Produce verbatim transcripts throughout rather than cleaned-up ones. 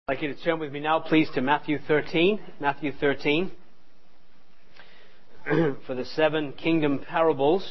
I'd like you to turn with me now, please, to Matthew thirteen. Matthew thirteen. For the seven kingdom parables.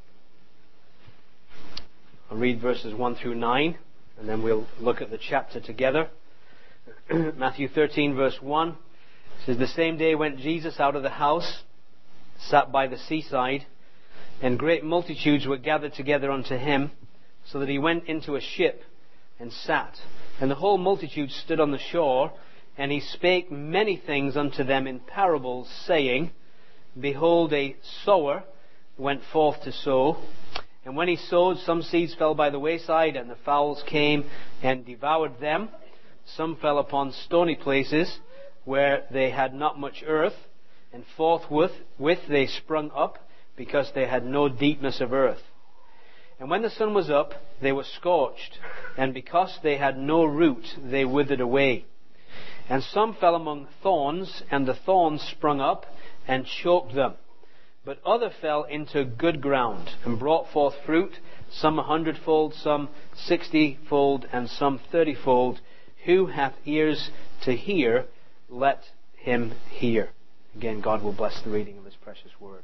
I'll read verses one through nine, and then we'll look at the chapter together. Matthew thirteen, verse one. It says, "The same day went Jesus out of the house, sat by the seaside, and great multitudes were gathered together unto him, so that he went into a ship and sat. And the whole multitude stood on the shore, and he spake many things unto them in parables, saying, Behold, a sower went forth to sow. And when he sowed, some seeds fell by the wayside, and the fowls came and devoured them. Some fell upon stony places, where they had not much earth, and forthwith with they sprung up, because they had no deepness of earth. And when the sun was up, they were scorched, and because they had no root, they withered away. And some fell among thorns, and the thorns sprung up and choked them. But other fell into good ground, and brought forth fruit, some a hundredfold, some sixtyfold, and some thirtyfold. Who hath ears to hear, let him hear." Again, God will bless the reading of His precious word.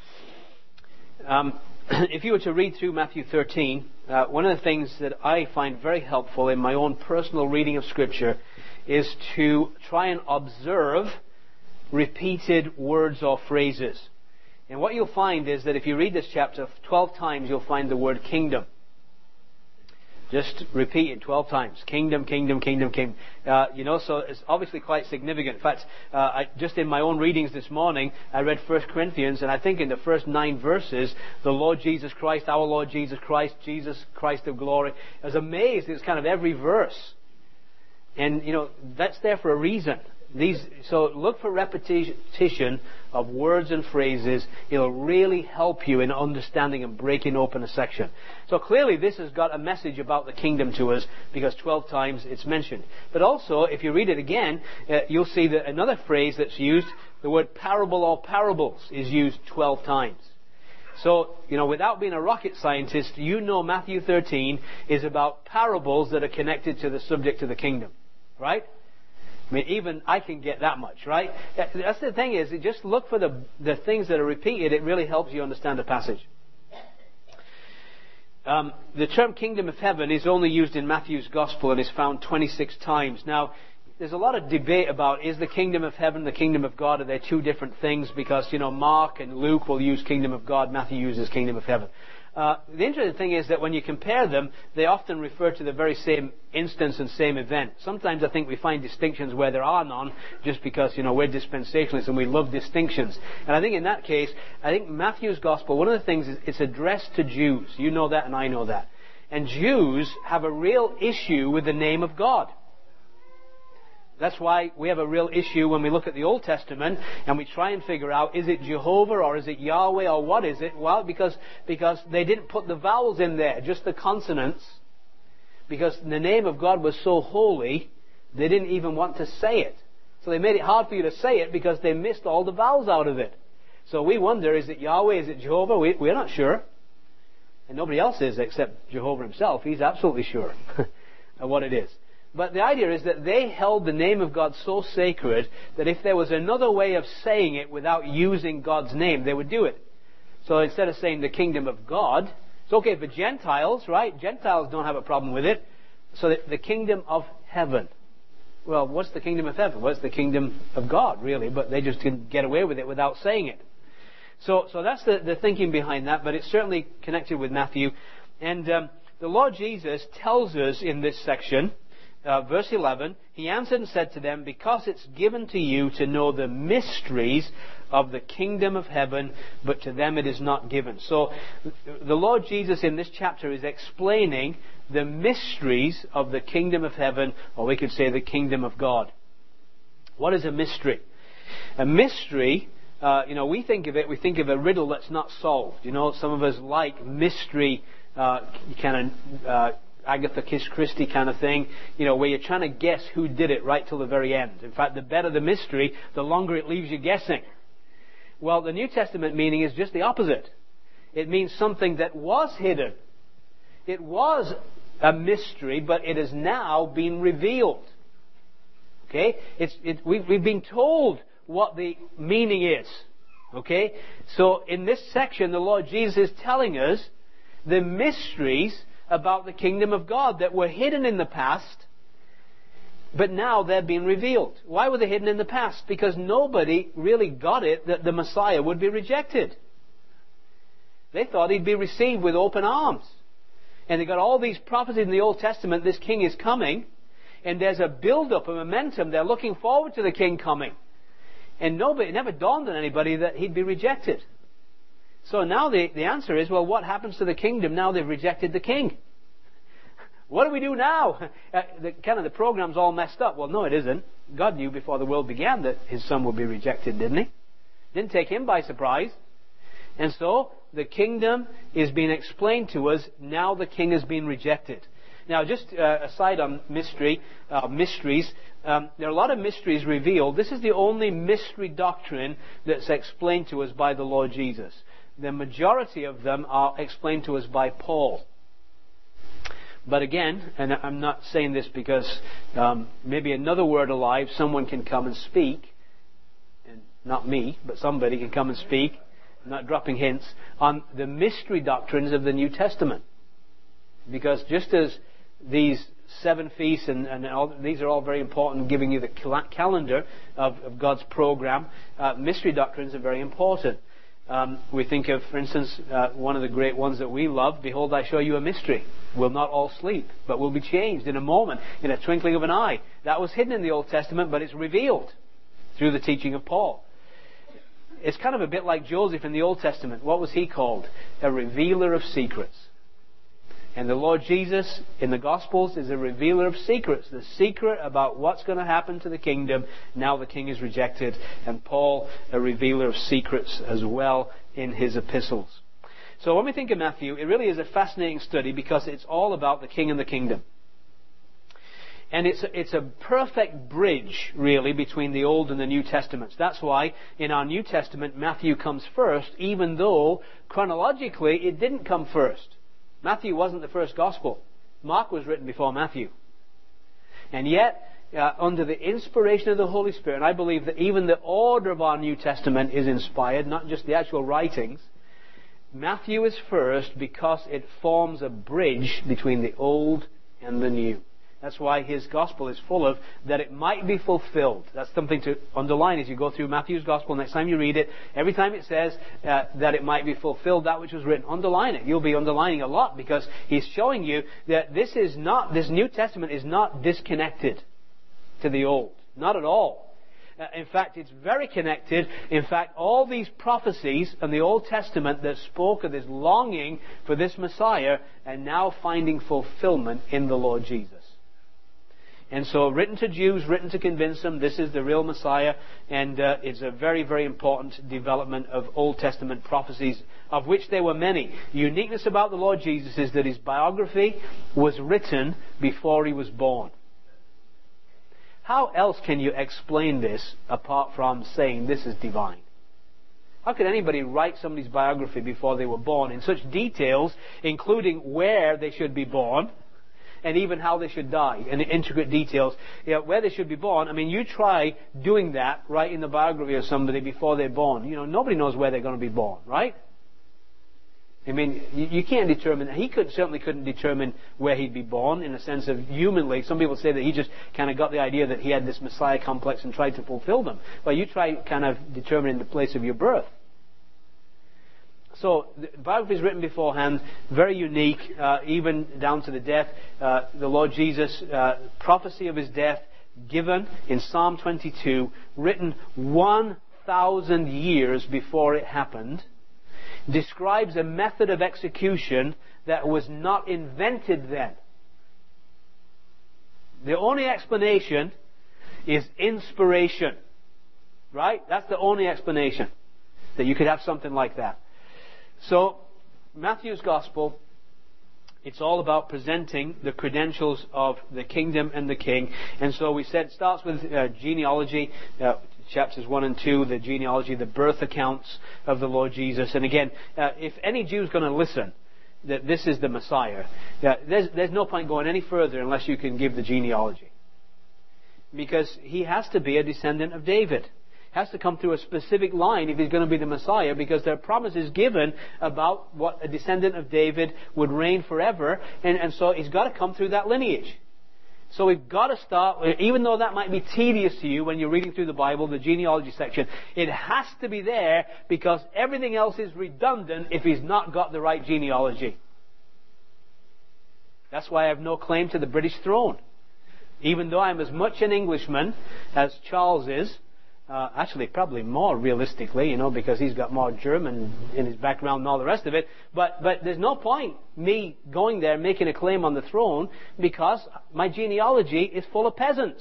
Um, if you were to read through Matthew thirteen, uh, one of the things that I find very helpful in my own personal reading of Scripture is to try and observe repeated words or phrases. And what you'll find is that if you read this chapter twelve times, you'll find the word kingdom. Just repeat it twelve times. Kingdom, kingdom, kingdom, kingdom. Uh, you know, so it's obviously quite significant. In fact, uh, I, just in my own readings this morning, I read First Corinthians, and I think in the first nine verses, the Lord Jesus Christ, our Lord Jesus Christ, Jesus Christ of glory. I was amazed. It's kind of every verse. And, you know, that's there for a reason. These, so look for repetition of words and phrases. It'll really help you in understanding and breaking open a section. So clearly this has got a message about the kingdom to us, because twelve times it's mentioned. But also, if you read it again, uh, you'll see that another phrase that's used, the word parable or parables, is used twelve times. So, you know, without being a rocket scientist, you know Matthew thirteen is about parables that are connected to the subject of the kingdom. Right? I mean, even I can get that much, right? That's the thing is, just look for the, the things that are repeated. It really helps you understand the passage. Um, the term kingdom of heaven is only used in Matthew's gospel and is found twenty-six times. Now, there's a lot of debate about, is the kingdom of heaven the kingdom of God? Are they two different things? Because, you know, Mark and Luke will use kingdom of God. Matthew uses kingdom of heaven. Uh, the interesting thing is that when you compare them, they often refer to the very same instance and same event. Sometimes I think we find distinctions where there are none, just because, you know, we're dispensationalists and we love distinctions. And I think in that case, I think Matthew's gospel, one of the things is it's addressed to Jews. You know that and I know that. And Jews have a real issue with the name of God. That's why we have a real issue when we look at the Old Testament and we try and figure out, is it Jehovah or is it Yahweh or what is it? Well, because, because they didn't put the vowels in there, just the consonants. Because the name of God was so holy, they didn't even want to say it. So they made it hard for you to say it because they missed all the vowels out of it. So we wonder, is it Yahweh, is it Jehovah? We, we're not sure. And nobody else is except Jehovah himself. He's absolutely sure of what it is. But the idea is that they held the name of God so sacred that if there was another way of saying it without using God's name, they would do it. So instead of saying the kingdom of God, it's okay for Gentiles, right? Gentiles don't have a problem with it. So the, the kingdom of heaven. Well, what's the kingdom of heaven? Well, it's the kingdom of God, really, but they just didn't get away with it without saying it. So, so that's the, the thinking behind that, but it's certainly connected with Matthew. And um, the Lord Jesus tells us in this section, Uh, verse eleven, He answered and said to them, Because it's given to you to know the mysteries of the kingdom of heaven, but to them it is not given. So the Lord Jesus in this chapter is explaining the mysteries of the kingdom of heaven, or we could say the kingdom of God. What is a mystery? A mystery, uh, you know, we think of it, we think of a riddle that's not solved. You know, some of us like mystery uh, kind of uh Agatha Christie kind of thing, you know, where you're trying to guess who did it right till the very end. In fact, the better the mystery, the longer it leaves you guessing. Well, the New Testament meaning is just the opposite. It means something that was hidden. It was a mystery, but it has now been revealed. Okay? It's, it, we've, we've been told what the meaning is. Okay? So in this section, the Lord Jesus is telling us the mysteries about the kingdom of God that were hidden in the past, but now they're being revealed. Why were they hidden in the past? Because nobody really got it that the Messiah would be rejected. They thought he'd be received with open arms. And they got all these prophecies in the Old Testament, this king is coming, and there's a build-up, a momentum. They're looking forward to the king coming. And nobody, it never dawned on anybody that he'd be rejected. So now the, the answer is, well, what happens to the kingdom now they've rejected the king? What do we do now? Uh, the, kind of the program's all messed up. Well, no, it isn't. God knew before the world began that his son would be rejected, didn't he? Didn't take him by surprise. And so the kingdom is being explained to us. Now the king has been rejected. Now, just uh, aside on mystery, uh, mysteries, um, there are a lot of mysteries revealed. This is the only mystery doctrine that's explained to us by the Lord Jesus. The majority of them are explained to us by Paul. But again, and I'm not saying this because um, maybe another word alive, someone can come and speak, and not me, but somebody can come and speak, I'm not dropping hints, on the mystery doctrines of the New Testament. Because just as these seven feasts and, and all, these are all very important, giving you the cal- calendar of, of God's program, uh, mystery doctrines are very important. Um, we think of, for instance, uh, one of the great ones that we love, behold, I show you a mystery. We'll not all sleep, but we'll be changed in a moment, in a twinkling of an eye. That was hidden in the Old Testament, but it's revealed through the teaching of Paul. It's kind of a bit like Joseph in the Old Testament. What was he called? A revealer of secrets. And the Lord Jesus in the Gospels is a revealer of secrets. The secret about what's going to happen to the kingdom. Now the king is rejected. And Paul, a revealer of secrets as well in his epistles. So when we think of Matthew, it really is a fascinating study because it's all about the king and the kingdom. And it's a, it's a perfect bridge, really, between the Old and the New Testaments. That's why in our New Testament, Matthew comes first, even though chronologically it didn't come first. Matthew wasn't the first gospel. Mark was written before Matthew. And yet, uh, under the inspiration of the Holy Spirit, and I believe that even the order of our New Testament is inspired, not just the actual writings, Matthew is first because it forms a bridge between the Old and the New. That's why his gospel is full of that it might be fulfilled. That's something to underline as you go through Matthew's gospel. Next time you read it, every time it says uh, that it might be fulfilled, that which was written, underline it. You'll be underlining a lot because he's showing you that this is not, this New Testament is not disconnected to the Old. Not at all. Uh, in fact, it's very connected. In fact, all these prophecies in the Old Testament that spoke of this longing for this Messiah are now finding fulfillment in the Lord Jesus. And so, written to Jews, written to convince them this is the real Messiah, and uh, it's a very, very important development of Old Testament prophecies, of which there were many. The uniqueness about the Lord Jesus is that his biography was written before he was born. How else can you explain this apart from saying this is divine? How could anybody write somebody's biography before they were born in such details, including where they should be born, and even how they should die, and the intricate details, you know, where they should be born? I mean, you try doing that, writing the biography of somebody before they're born. You know, nobody knows where they're going to be born, right? I mean, you, you can't determine. He could certainly couldn't determine where he'd be born in a sense of humanly. Some people say that he just kind of got the idea that he had this Messiah complex and tried to fulfill them. Well, you try kind of determining the place of your birth. So, the biography is written beforehand, very unique, uh, even down to the death. Uh, the Lord Jesus, uh, prophecy of his death, given in Psalm twenty-two, written one thousand years before it happened, describes a method of execution that was not invented then. The only explanation is inspiration. Right? That's the only explanation, that you could have something like that. So, Matthew's Gospel, it's all about presenting the credentials of the kingdom and the king. And so we said it starts with uh, genealogy, uh, chapters one and two, the genealogy, the birth accounts of the Lord Jesus. And again, uh, if any Jew is going to listen that this is the Messiah, uh, there's, there's no point going any further unless you can give the genealogy. because he has to be a descendant of David. Has to come through a specific line if he's going to be the Messiah, because there are promises given about what a descendant of David would reign forever, and, and so he's got to come through that lineage. So we've got to start, even though that might be tedious to you when you're reading through the Bible, the genealogy section, it has to be there because everything else is redundant if he's not got the right genealogy. That's why I have no claim to the British throne. Even though I'm as much an Englishman as Charles is, Uh, actually, probably more realistically, you know, because he's got more German in his background and all the rest of it. But but there's no point me going there making a claim on the throne because my genealogy is full of peasants.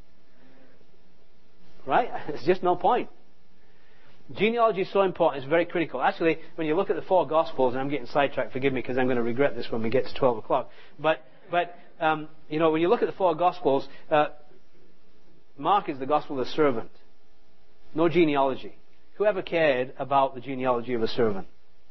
Right? There's just no point. Genealogy is so important. It's very critical. Actually, when you look at the four Gospels, and I'm getting sidetracked, forgive me, because I'm going to regret this when we get to twelve o'clock. But, but um, you know, when you look at the four Gospels, uh, Mark is the Gospel of the servant. No genealogy. Whoever cared about the genealogy of a servant?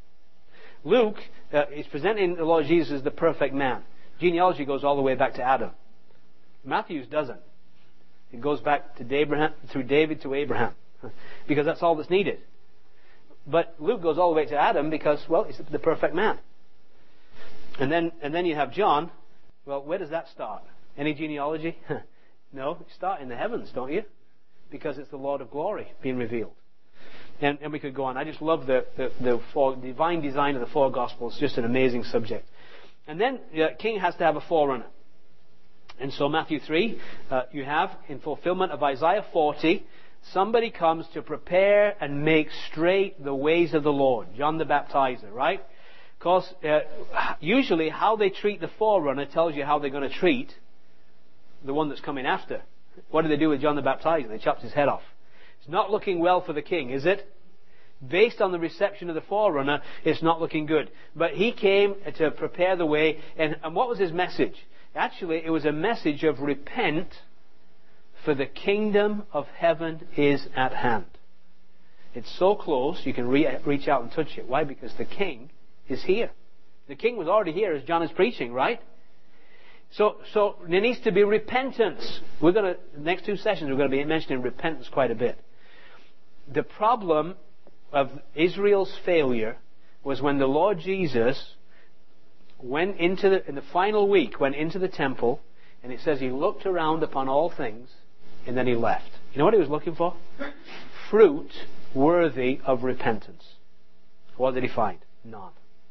Luke uh, is presenting the Lord Jesus as the perfect man. Genealogy goes all the way back to Adam. Matthew's doesn't. It goes back to Abraham, through David to Abraham, because that's all that's needed. But Luke goes all the way to Adam because, well, he's the perfect man. And then, and then you have John. Well, where does that start? Any genealogy? No, you start in the heavens, don't you? Because it's the Lord of glory being revealed. And, and we could go on. I just love the, the, the four, divine design of the four Gospels. Just an amazing subject. And then the king has to have a forerunner. And so Matthew three, uh, you have, in fulfillment of Isaiah forty, somebody comes to prepare and make straight the ways of the Lord. John the Baptizer, right? Because uh, usually how they treat the forerunner tells you how they're going to treat the one that's coming after. What did they do with John the Baptizer? They chopped his head off. It's not looking well for the king, is it? Based on the reception of the forerunner, it's not looking good. But he came to prepare the way, and, and what was his message? Actually, it was a message of repent, for the kingdom of heaven is at hand. It's so close, you can re- reach out and touch it. Why? Because the king is here. The king was already here as John is preaching, right? So, so there needs to be repentance. We're going to, the next two sessions, we're going to be mentioning repentance quite a bit. The problem of Israel's failure was when the Lord Jesus went into the, in the final week, went into the temple, and it says he looked around upon all things, and then he left. You know what he was looking for? Fruit worthy of repentance. What did he find? None.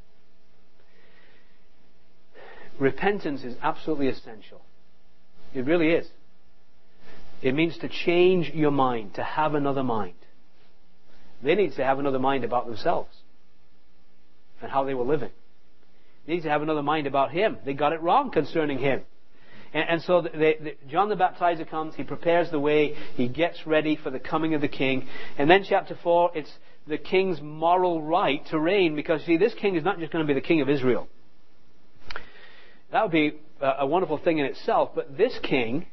Repentance is absolutely essential. It really is. It means to change your mind, to have another mind. They need to have another mind about themselves and how they were living. They need to have another mind about Him. They got it wrong concerning Him. And, and so they, they, John the Baptizer comes, he prepares the way, he gets ready for the coming of the King. And then chapter four, it's the King's moral right to reign, because see, this King is not just going to be the King of Israel. That would be a wonderful thing in itself, but this king,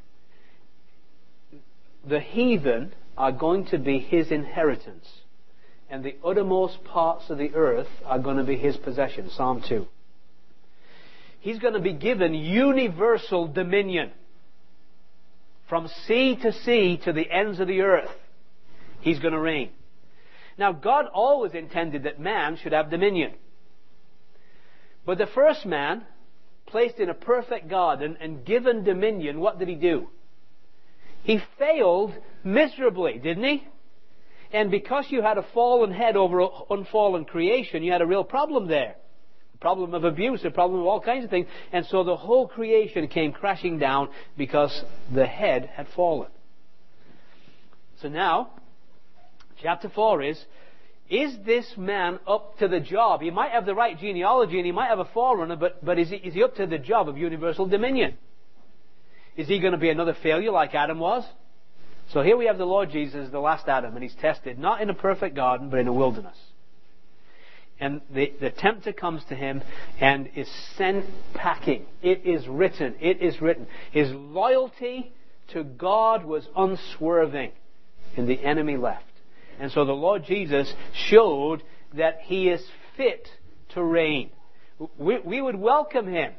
the heathen are going to be his inheritance, and the uttermost parts of the earth are going to be his possession. Psalm two. He's going to be given universal dominion. From sea to sea to the ends of the earth, he's going to reign. Now, God always intended that man should have dominion. But the first man, placed in a perfect garden and given dominion, what did he do? He failed miserably, didn't he? And because you had a fallen head over unfallen creation, you had a real problem there. A problem of abuse, a problem of all kinds of things. And so the whole creation came crashing down because the head had fallen. So now, chapter four is, is this man up to the job? He might have the right genealogy and he might have a forerunner, but, but is, he, is he up to the job of universal dominion? Is he going to be another failure like Adam was? So here we have the Lord Jesus, the last Adam, and he's tested not in a perfect garden, but in a wilderness. And the, the tempter comes to him and is sent packing. It is written. It is written. His loyalty to God was unswerving, and the enemy left. And so the Lord Jesus showed that He is fit to reign. We, we would welcome Him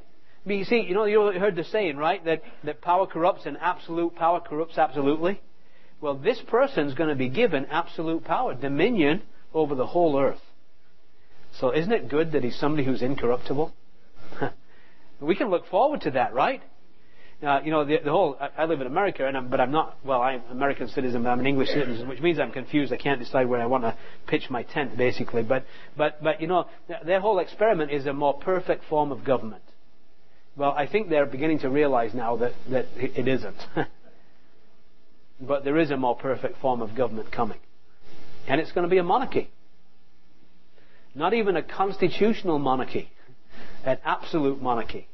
But you see, you know, you heard the saying, right? That, that power corrupts and absolute power corrupts absolutely. Well, this person's going to be given absolute power, dominion over the whole earth. So isn't it good that he's somebody who's incorruptible? We can look forward to that, right? Uh, you know, the, the whole, I, I live in America, and I'm, but I'm not, well, I'm an American citizen, but I'm an English citizen, which means I'm confused. I can't decide where I want to pitch my tent, basically. But, but, but you know, their whole experiment is a more perfect form of government. Well, I think they're beginning to realize now that, that it isn't. But there is a more perfect form of government coming. And it's going to be a monarchy. Not even a constitutional monarchy. An absolute monarchy.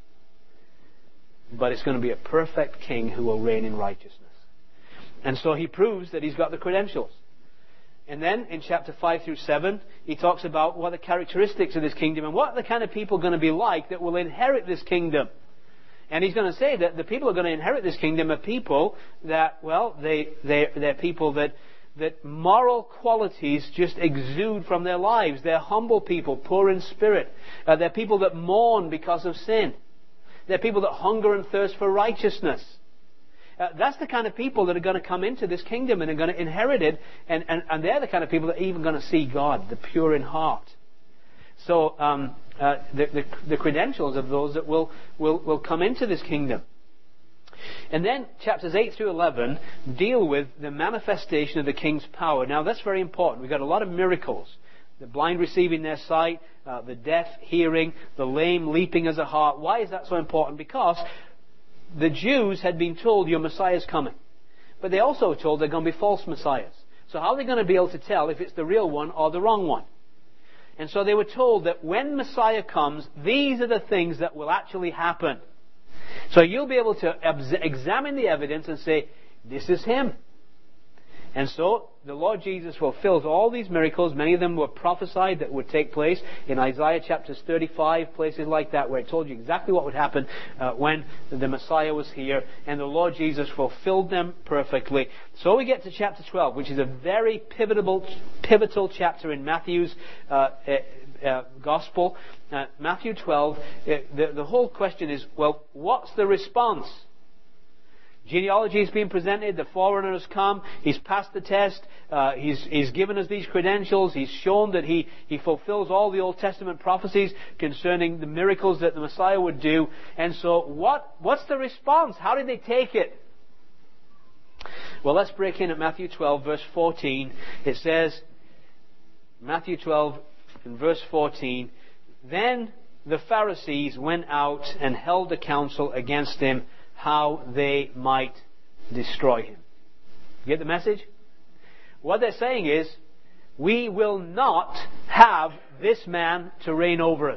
But it's going to be a perfect king who will reign in righteousness. And so he proves that he's got the credentials. And then in chapter five through seven, he talks about what the characteristics of this kingdom and what are the kind of people going to be like that will inherit this kingdom. And he's going to say that the people who are going to inherit this kingdom are people that, well, they, they, they're people that, that moral qualities just exude from their lives. They're humble people, poor in spirit. Uh, they're people that mourn because of sin. They're people that hunger and thirst for righteousness. Uh, that's the kind of people that are going to come into this kingdom and are going to inherit it. And, and, and they're the kind of people that are even going to see God, the pure in heart. So um, uh, the, the, the credentials of those that will, will, will come into this kingdom. And then chapters eight through eleven deal with the manifestation of the king's power. Now that's very important. We've got a lot of miracles. The blind receiving their sight, uh, the deaf hearing, the lame leaping as a hart. Why is that so important? Because the Jews had been told your Messiah is coming. But they also were told they're going to be false messiahs. So how are they going to be able to tell if it's the real one or the wrong one? And so they were told that when Messiah comes, these are the things that will actually happen. So you'll be able to examine the evidence and say, this is him. And so the Lord Jesus fulfills all these miracles. Many of them were prophesied that would take place in Isaiah chapters thirty-five, places like that, where it told you exactly what would happen uh, when the Messiah was here. And the Lord Jesus fulfilled them perfectly. So we get to chapter twelve, which is a very pivotal, pivotal chapter in Matthew's uh, uh, uh, Gospel. Uh, Matthew twelve, uh, the, the whole question is, well, what's the response? Genealogy has been presented, the forerunner has come, he's passed the test, uh, he's, he's given us these credentials, he's shown that he, he fulfills all the Old Testament prophecies concerning the miracles that the Messiah would do. And so what, what's the response? How did they take it? Well, let's break in at Matthew twelve, verse fourteen. It says, Matthew twelve, in verse fourteen, then the Pharisees went out and held a council against him, how they might destroy him. You get the message? What they're saying is, we will not have this man to reign over us.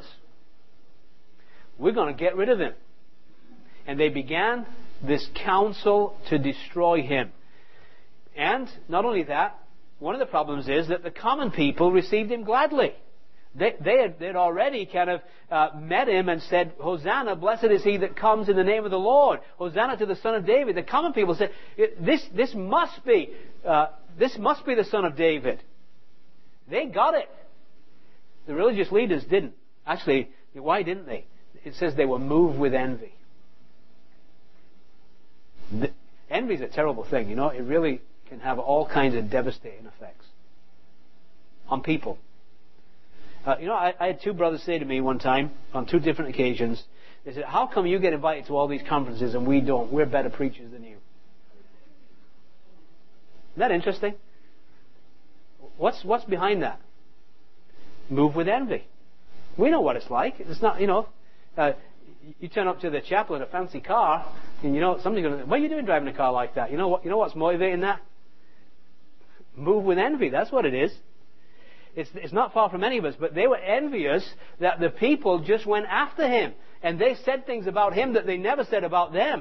We're going to get rid of him. And they began this counsel to destroy him. And not only that, one of the problems is that the common people received him gladly. They, they had they'd already kind of uh, met him and said, Hosanna, blessed is he that comes in the name of the Lord. Hosanna to the Son of David. The common people said, this, this must be, uh, this must be the Son of David. They got it. The religious leaders didn't. Actually, why didn't they? It says they were moved with envy. The, envy is a terrible thing, you know. It really can have all kinds of devastating effects on people. Uh, you know, I, I had two brothers say to me one time, on two different occasions, they said, how come you get invited to all these conferences and we don't? We're better preachers than you. Isn't that interesting? What's, what's behind that? Move with envy. We know what it's like. It's not, you know, uh, you turn up to the chapel in a fancy car, and you know, somebody's going to, what are you doing driving a car like that? You know what, you know what's motivating that? Move with envy. That's what it is. It's, it's not far from any of us, but they were envious that the people just went after him. And they said things about him that they never said about them.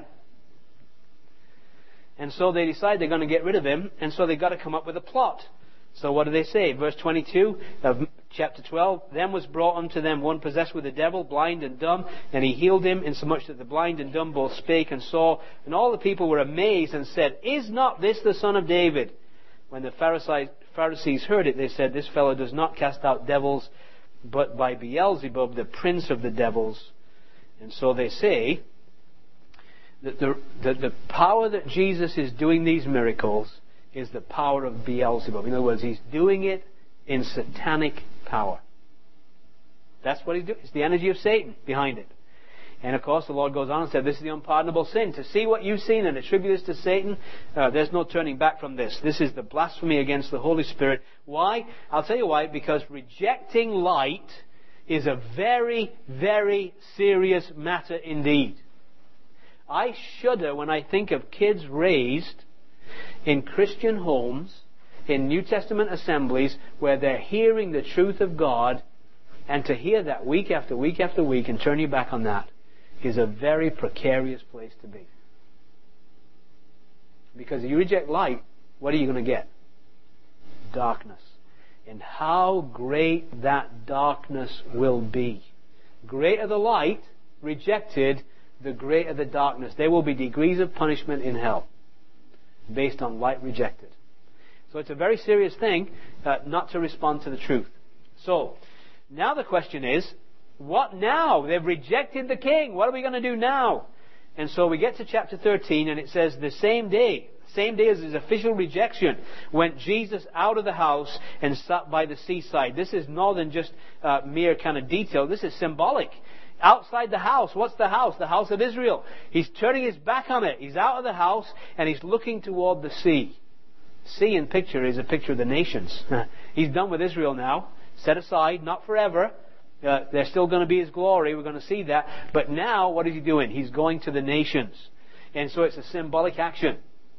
And so they decide they're going to get rid of him, and so they've got to come up with a plot. So what do they say? Verse twenty-two of chapter twelve, then was brought unto them one possessed with a devil, blind and dumb, and he healed him, insomuch that the blind and dumb both spake and saw. And all the people were amazed and said, is not this the Son of David? When the Pharisees Pharisees heard it, they said, this fellow does not cast out devils, but by Beelzebub, the prince of the devils. And so they say that the, the, the power that Jesus is doing these miracles is the power of Beelzebub. In other words, he's doing it in satanic power. That's what he's doing. It's the energy of Satan behind it. And of course, the Lord goes on and said, this is the unpardonable sin. To see what you've seen and attribute this to Satan, uh, there's no turning back from this. This is the blasphemy against the Holy Spirit. Why? I'll tell you why. Because rejecting light is a very, very serious matter indeed. I shudder when I think of kids raised in Christian homes, in New Testament assemblies, where they're hearing the truth of God, and to hear that week after week after week and turn your back on that is a very precarious place to be. Because if you reject light, what are you going to get? Darkness. And how great that darkness will be. Greater the light rejected, the greater the darkness. There will be degrees of punishment in hell based on light rejected. So it's a very serious thing uh, not to respond to the truth. So, now the question is, what now? They've rejected the king. What are we going to do now? And so we get to chapter thirteen, and it says, the same day, same day as his official rejection, went Jesus out of the house and sat by the seaside. This is more than just uh, mere kind of detail. This is symbolic. Outside the house. What's the house? The house of Israel. He's turning his back on it. He's out of the house, and he's looking toward the sea. Sea in picture is a picture of the nations. He's done with Israel now. Set aside, not forever. Uh, there's still going to be His glory. We're going to see that. But now, what is He doing? He's going to the nations. And so it's a symbolic action.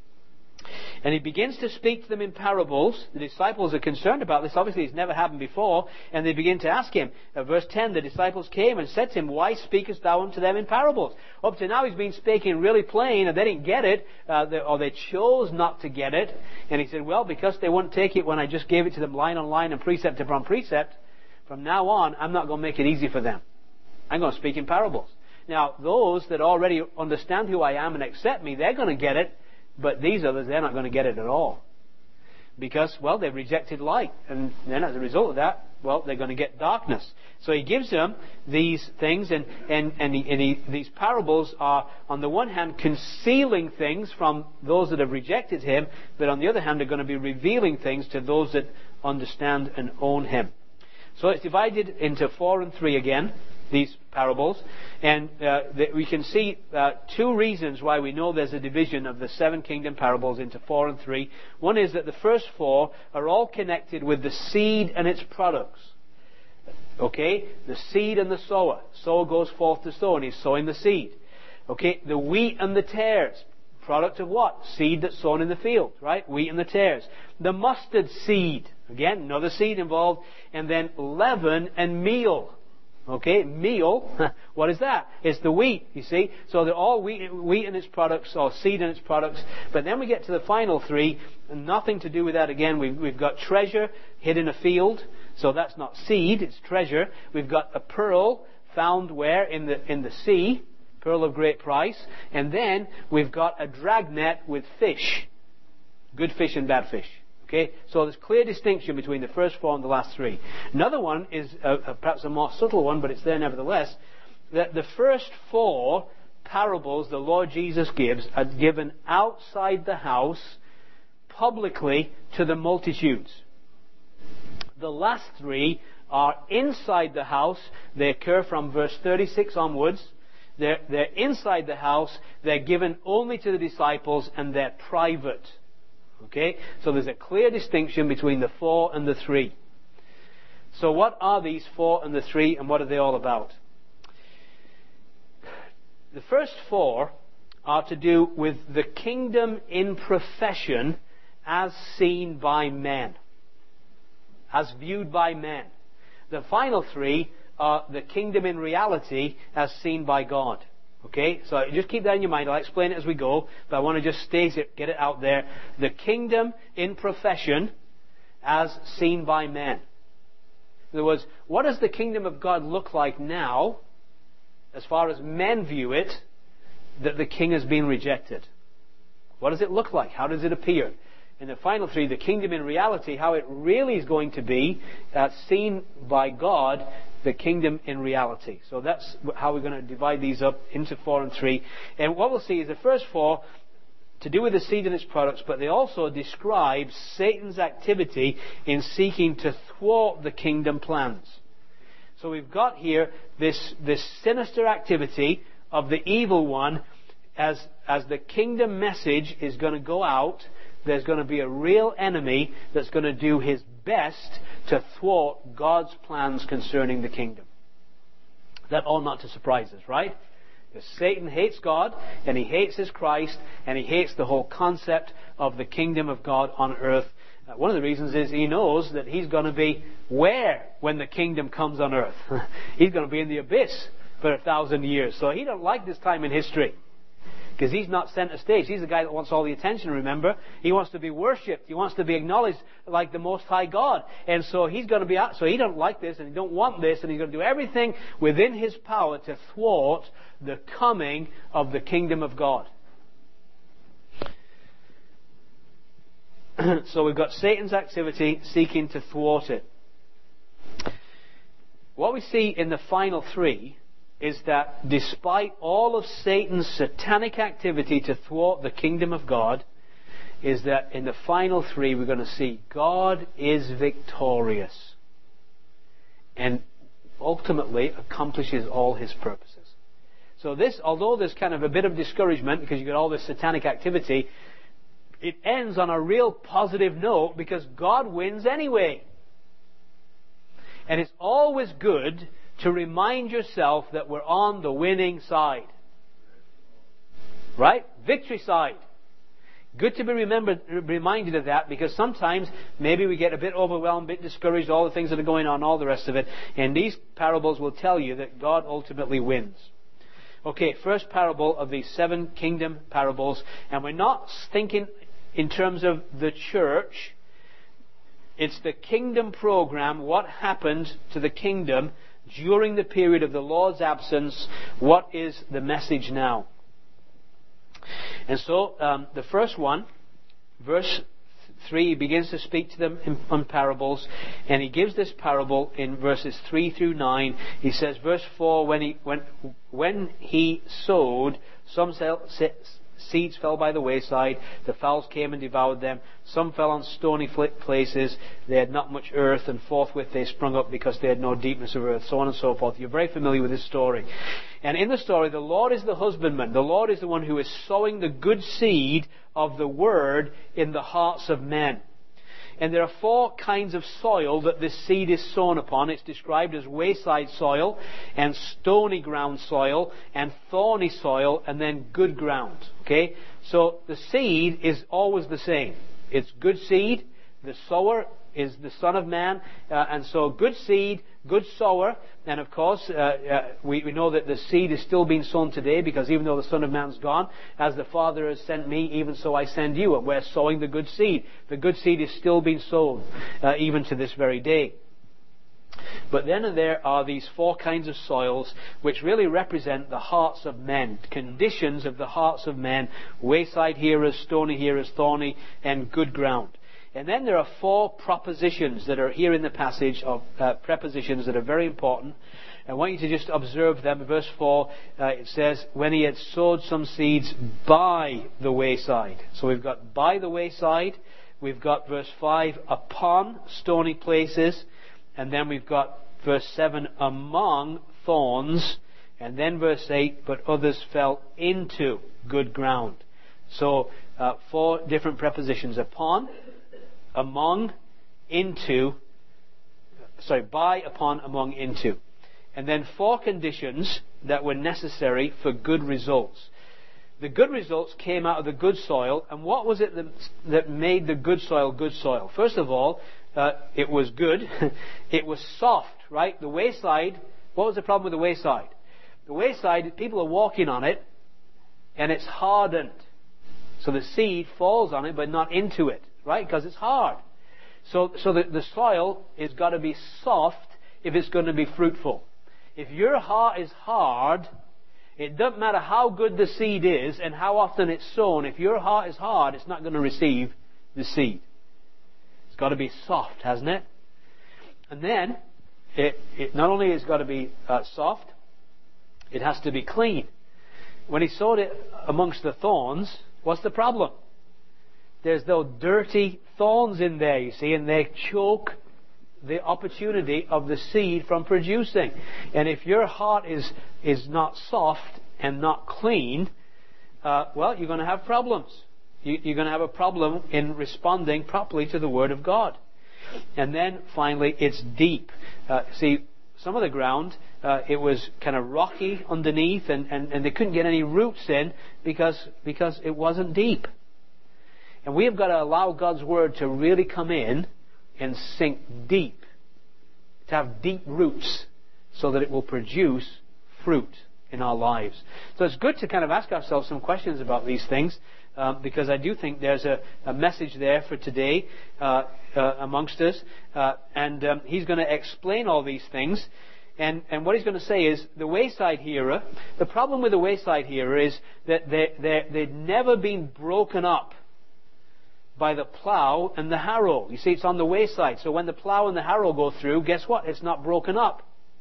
And He begins to speak to them in parables. The disciples are concerned about this. Obviously, it's never happened before. And they begin to ask Him. Uh, verse ten, the disciples came and said to Him, why speakest Thou unto them in parables? Up to now, He's been speaking really plain, and they didn't get it, uh, they, or they chose not to get it. And He said, well, because they wouldn't take it when I just gave it to them line on line and precept upon precept, from now on, I'm not going to make it easy for them. I'm going to speak in parables. Now, those that already understand who I am and accept me, they're going to get it. But these others, they're not going to get it at all. Because, well, they've rejected light. And then as a result of that, well, they're going to get darkness. So He gives them these things, and, and, and, he, and he, these parables are, on the one hand, concealing things from those that have rejected Him, but on the other hand, they're going to be revealing things to those that understand and own Him. So it's divided into four and three again, these parables. And uh, we can see uh, two reasons why we know there's a division of the seven kingdom parables into four and three. One is that the first four are all connected with the seed and its products. Okay? The seed and the sower. Sower goes forth to sow, and he's sowing the seed. Okay? The wheat and the tares. Product of what? Seed that's sown in the field, right? Wheat and the tares. The mustard seed. Again, another seed involved. And then leaven and meal. Okay, meal, what is that? It's the wheat, you see. So they're all wheat, wheat and its products, or seed and its products. But then we get to the final three, and nothing to do with that again. We've, we've got treasure hid in a field. So that's not seed, it's treasure. We've got a pearl found where? In the, in the sea. Pearl of great price. And then we've got a dragnet with fish. Good fish and bad fish. Okay, so there's clear distinction between the first four and the last three. Another one is uh, perhaps a more subtle one, but it's there nevertheless. That the first four parables the Lord Jesus gives are given outside the house, publicly to the multitudes. The last three are inside the house. They occur from verse thirty-six onwards. They're, they're inside the house. They're given only to the disciples, and they're private. Okay? So there's a clear distinction between the four and the three. So what are these four and the three, and what are they all about? The first four are to do with the kingdom in profession as seen by men. As viewed by men. The final three are the kingdom in reality as seen by God. Okay, so just keep that in your mind. I'll explain it as we go, but I want to just state it, get it out there. The kingdom in profession as seen by men. In other words, what does the kingdom of God look like now, as far as men view it, that the king has been rejected? What does it look like? How does it appear? in the final three, the kingdom in reality, how it really is going to be uh, seen by God, the kingdom in reality. So that's how we're going to divide these up into four and three. And what we'll see is the first four to do with the seed and its products, but they also describe Satan's activity in seeking to thwart the kingdom plans. So we've got here this, this sinister activity of the evil one. As, as the kingdom message is going to go out, there's going to be a real enemy that's going to do his best to thwart God's plans concerning the kingdom. That ought not to surprise us, right? Because Satan hates God, and he hates his Christ, and he hates the whole concept of the kingdom of God on earth. Uh, one of the reasons is he knows that he's going to be where when the kingdom comes on earth? He's going to be in the abyss for a thousand years. So he don't like this time in history. Because he's not center stage. He's the guy that wants all the attention, remember? He wants to be worshipped. He wants to be acknowledged like the Most High God. And so he's going to be out. So he don't like this and he don't want this. And he's going to do everything within his power to thwart the coming of the kingdom of God. So we've got Satan's activity seeking to thwart it. What we see in the final three is that despite all of Satan's satanic activity to thwart the kingdom of God, is that in the final three we're going to see God is victorious and ultimately accomplishes all his purposes. So this, although there's kind of a bit of discouragement because you've got all this satanic activity, it ends on a real positive note because God wins anyway. And it's always good to remind yourself that we're on the winning side. Right? Victory side. Good to be remembered, reminded of that, because sometimes maybe we get a bit overwhelmed, a bit discouraged, all the things that are going on, all the rest of it. And these parables will tell you that God ultimately wins. Okay, first parable of these seven kingdom parables. And we're not thinking in terms of the church. It's the kingdom program, what happened to the kingdom during the period of the Lord's absence. What is the message now? And so, um, the first one, verse three, he begins to speak to them in, in parables, and he gives this parable in verses three through nine. He says, verse four, when he when when he sowed, some seeds fell by the wayside, the fowls came and devoured them. Some fell on stony places, they had not much earth, and forthwith they sprung up because they had no deepness of earth, so on and so forth. You're very familiar with this story. And in the story, the Lord is the husbandman. The Lord is the one who is sowing the good seed of the word in the hearts of men. And there are four kinds of soil that this seed is sown upon. It's described as wayside soil, and stony ground soil, and thorny soil, and then good ground. Okay? So the seed is always the same. It's good seed. The sower is the Son of Man. Uh, and so good seed, good sower. And of course, uh, uh, we, we know that the seed is still being sown today, because even though the Son of Man's gone, as the Father has sent me, even so I send you. And we're sowing the good seed. The good seed is still being sown, uh, even to this very day. But then there are these four kinds of soils which really represent the hearts of men, conditions of the hearts of men. Wayside hearers, stony hearers, thorny, and good ground. And then there are four propositions that are here in the passage of uh, prepositions that are very important. I want you to just observe them. Verse four, uh, it says, when he had sowed some seeds by the wayside. So we've got by the wayside. We've got verse five, upon stony places. And then we've got verse seven, among thorns. And then verse eight, but others fell into good ground. So uh, four different prepositions. Upon, among, into, sorry, by, upon, among, into. And then four conditions that were necessary for good results. The good results came out of the good soil. And what was it that, that made the good soil good soil? First of all, uh, it was good. It was soft, right? The wayside, what was the problem with the wayside? The wayside, people are walking on it, and it's hardened. So the seed falls on it, but not into it, right? Because it's hard. So, so the, the soil has got to be soft if it's going to be fruitful. If your heart is hard, it doesn't matter how good the seed is and how often it's sown. If your heart is hard, it's not going to receive the seed. It's got to be soft, hasn't it? And then, it, it not only has it got to be uh, soft, it has to be clean. When he sowed it amongst the thorns, what's the problem? There's those dirty thorns in there, you see, and they choke the opportunity of the seed from producing. And if your heart is is not soft and not clean, uh, well, you're going to have problems. You, you're going to have a problem in responding properly to the Word of God. And then finally, it's deep. Uh, see, some of the ground, uh, it was kind of rocky underneath, and, and, and they couldn't get any roots in because because it wasn't deep. And we have got to allow God's Word to really come in and sink deep, to have deep roots, so that it will produce fruit in our lives. So it's good to kind of ask ourselves some questions about these things, uh, because I do think there's a, a message there for today uh, uh, amongst us. Uh, and um, he's going to explain all these things. And, and what he's going to say is, the wayside hearer, the problem with the wayside hearer is that they, they, they'd never been broken up by the plow and the harrow. You see, it's on the wayside. So when the plow and the harrow go through, guess what? It's not broken up.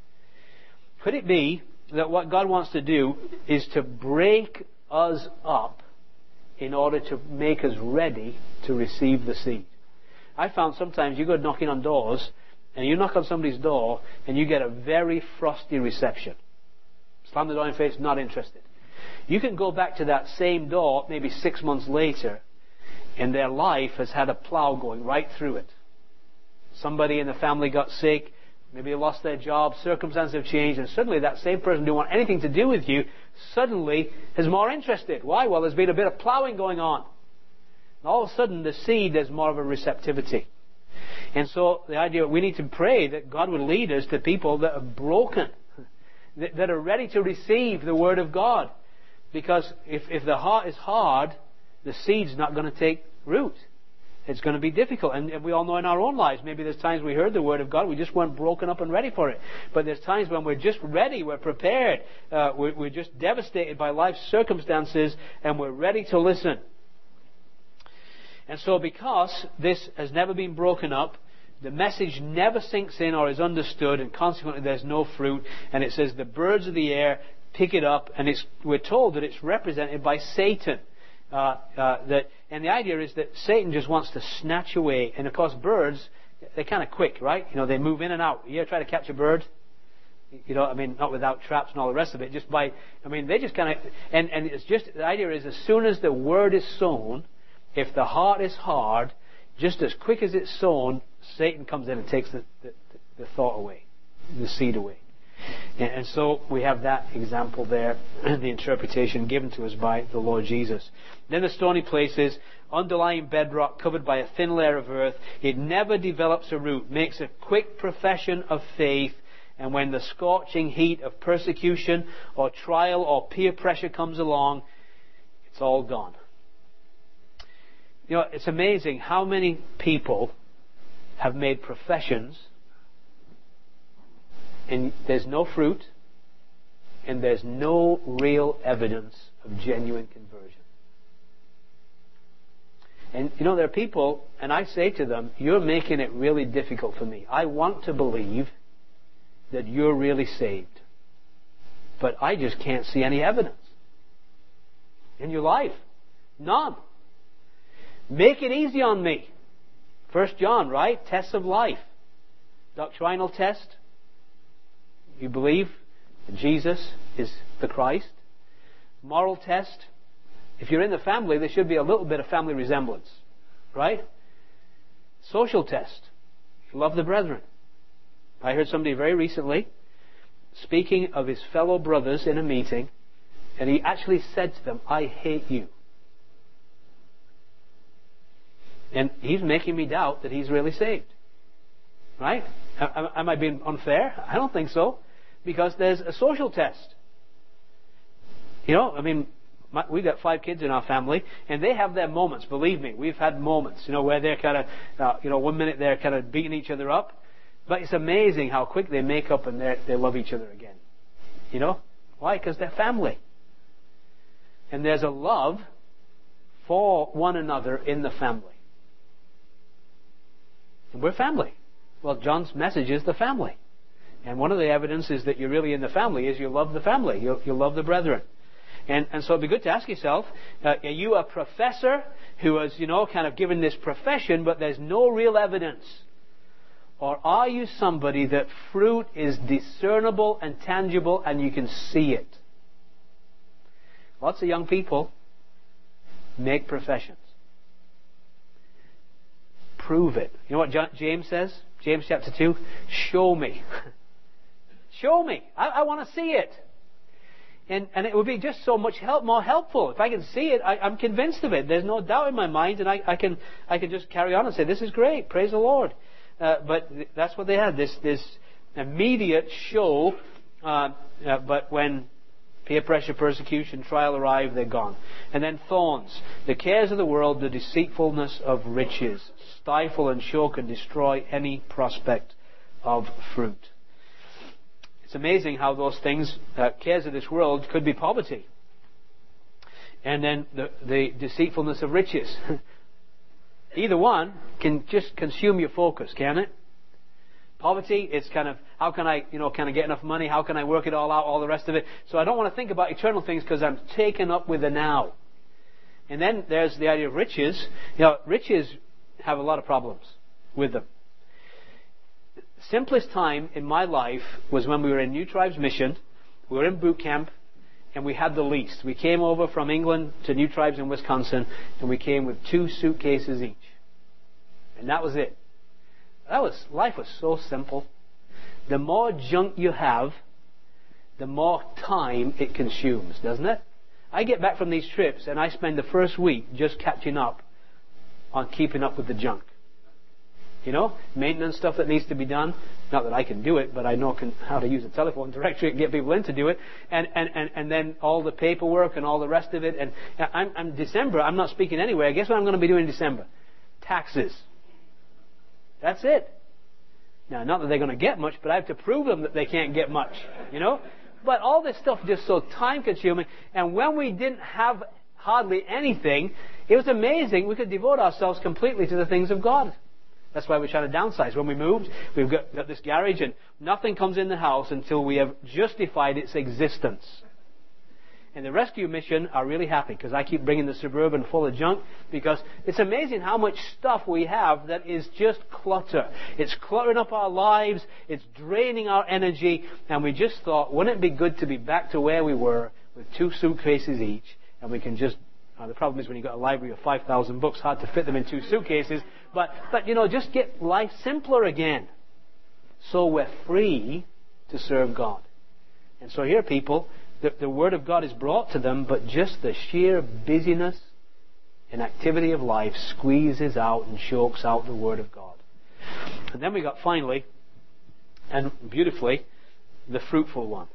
Could it be that what God wants to do is to break us up in order to make us ready to receive the seed? I found sometimes you go knocking on doors, and you knock on somebody's door, and you get a very frosty reception. Slam the door in your face, not interested. You can go back to that same door maybe six months later, and their life has had a plow going right through it. Somebody in the family got sick, maybe they lost their job, circumstances have changed, and suddenly that same person who didn't want anything to do with you suddenly is more interested. Why? Well, there's been a bit of plowing going on. And all of a sudden, the seed, there's more of a receptivity. And so the idea, we need to pray that God would lead us to people that are broken, that, that are ready to receive the Word of God. Because if, if the heart is hard, the seed's not going to take root. It's going to be difficult. And we all know in our own lives, maybe there's times we heard the Word of God, we just weren't broken up and ready for it. But there's times when we're just ready, we're prepared, uh, we're, we're just devastated by life's circumstances, and we're ready to listen. And so because this has never been broken up, the message never sinks in or is understood, and consequently there's no fruit. And it says the birds of the air pick it up, and it's, we're told that it's represented by Satan. Uh, uh, that, and the idea is that Satan just wants to snatch away. And of course, birds, they're kind of quick, right? You know, they move in and out. You ever try to catch a bird? You know, I mean, not without traps and all the rest of it. Just by, I mean, they just kind of, and, and it's just, the idea is as soon as the word is sown, if the heart is hard, just as quick as it's sown, Satan comes in and takes the, the, the thought away, the seed away. And, and so we have that example there, the interpretation given to us by the Lord Jesus. Then the stony places, underlying bedrock covered by a thin layer of earth. It never develops a root, makes a quick profession of faith, and when the scorching heat of persecution or trial or peer pressure comes along, it's all gone. You know, it's amazing how many people have made professions and there's no fruit and there's no real evidence of genuine conversion. And you know, there are people, and I say to them, you're making it really difficult for me. I want to believe that you're really saved, but I just can't see any evidence in your life. None. Make it easy on me. First John, right? Tests of life. Doctrinal test. You believe that Jesus is the Christ. Moral test. If you're in the family, there should be a little bit of family resemblance. Right? Social test. Love the brethren. I heard somebody very recently speaking of his fellow brothers in a meeting, and he actually said to them, I hate you. And he's making me doubt that he's really saved. Right? Am I being unfair? I don't think so. Because there's a social test. You know, I mean, my, we've got five kids in our family, and they have their moments, believe me. We've had moments, you know, where they're kind of, uh, you know, one minute they're kind of beating each other up. But it's amazing how quick they make up and they love each other again. You know? Why? Because they're family. And there's a love for one another in the family. We're family. Well, John's message is the family. And one of the evidences that you're really in the family is you love the family. You, you love the brethren. And, and so it'd be good to ask yourself, uh, are you a professor who has, you know, kind of given this profession, but there's no real evidence? Or are you somebody that fruit is discernible and tangible and you can see it? Lots of young people make professions. Prove it. You know what John, James says? James chapter two, show me. Show me. I, I want to see it. And, and it would be just so much help, more helpful. If I can see it, I, I'm convinced of it. There's no doubt in my mind, and I, I can I can just carry on and say, this is great. Praise the Lord. Uh, but th- that's what they had, this this immediate show. Uh, uh, but when peer pressure, persecution, trial arrive, they're gone. And then thorns. The cares of the world, the deceitfulness of riches, stifle and choke and destroy any prospect of fruit. It's amazing how those things, uh, cares of this world, could be poverty. And then the, the deceitfulness of riches. Either one can just consume your focus, can it? Poverty, it's kind of, how can I, you know, kind of get enough money? How can I work it all out? All the rest of it. So I don't want to think about eternal things because I'm taken up with the now. And then there's the idea of riches. You know, riches have a lot of problems with them. Simplest time in my life was when we were in New Tribes Mission. We were in boot camp, and we had the least. We came over from England to New Tribes in Wisconsin, and we came with two suitcases each. And that was it. That was, life was so simple. The more junk you have, the more time it consumes, doesn't it? I get back from these trips, and I spend the first week just catching up on keeping up with the junk. You know, maintenance stuff that needs to be done. Not that I can do it, but I know can, how to use a telephone directory and get people in to do it. And, and, and, and then all the paperwork and all the rest of it. And I'm, I'm December, I'm not speaking anyway. Guess what I'm going to be doing in December? Taxes. That's it. Now, not that they're going to get much, but I have to prove them that they can't get much. You know? But all this stuff is just so time-consuming. And when we didn't have hardly anything, it was amazing. We could devote ourselves completely to the things of God. That's why we're trying to downsize. When we moved, we've got, got this garage, and nothing comes in the house until we have justified its existence. And the rescue mission are really happy because I keep bringing the Suburban full of junk because it's amazing how much stuff we have that is just clutter. It's cluttering up our lives. It's draining our energy. And we just thought, wouldn't it be good to be back to where we were with two suitcases each, and we can just... Uh, the problem is when you've got a library of five thousand books, hard to fit them in two suitcases. But, but, you know, just get life simpler again. So we're free to serve God. And so here, people, the, the Word of God is brought to them, but just the sheer busyness and activity of life squeezes out and chokes out the Word of God. And then we got finally, and beautifully, the fruitful one.